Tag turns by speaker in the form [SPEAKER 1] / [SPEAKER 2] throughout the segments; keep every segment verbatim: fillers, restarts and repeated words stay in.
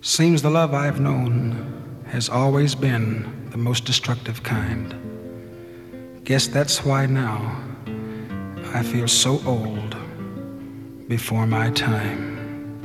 [SPEAKER 1] Seems the love I've known has always been the most destructive kind. Guess that's why now I feel so old before my time.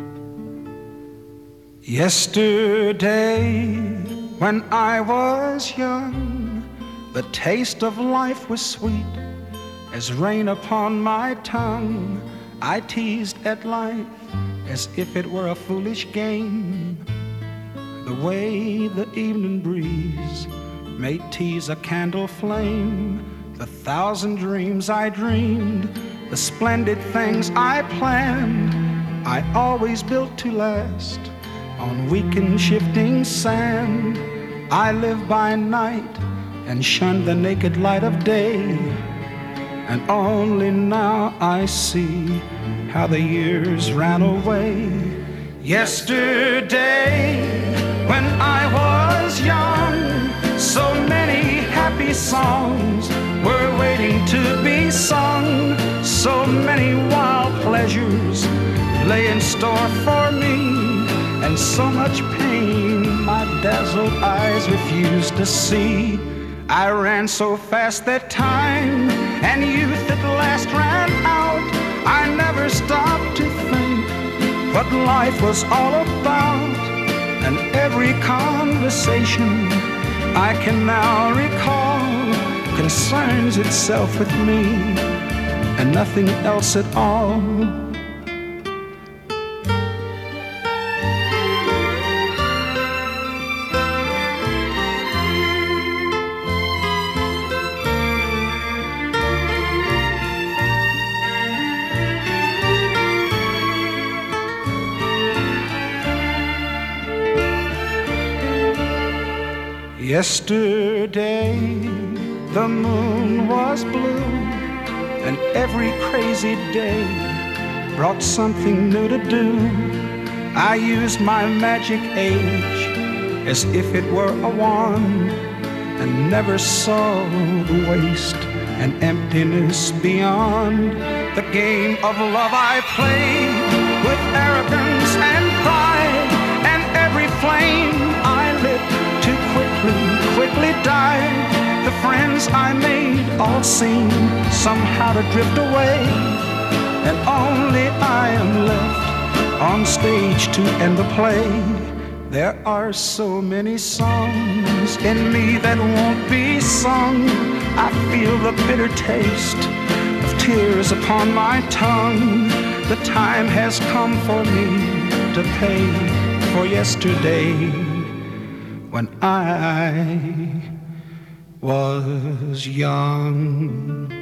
[SPEAKER 1] Yesterday, when I was young, the taste of life was sweet as rain upon my tongue. I teased at life as if it were a foolish game, the way the evening breeze may tease a candle flame. The thousand dreams I dreamed, the splendid things I planned, I always built to last on weak and shifting sand. I live by night and shun the naked light of day, and only now I see how the years ran away. Yesterday, when I was young, so many happy songs were waiting to be sung. So many wild pleasures lay in store for me, and so much pain my dazzled eyes refused to see. I ran so fast that time and youth at last ran out. I never stopped to think what life was all about, and every conversation I can now recall concerns itself with me and nothing else at all. Yesterday, the moon was blue, and every crazy day brought something new to do. I used my magic age as if it were a wand, and never saw the waste and emptiness beyond. The game of love I played with arrogance and pride, and every flame I lit too quickly, quickly died. The friends I made all seemed somehow to drift away, and only I am left on stage to end the play. There are so many songs in me that won't be sung. I feel the bitter taste of tears upon my tongue. The time has come for me to pay for yesterday, when I was young.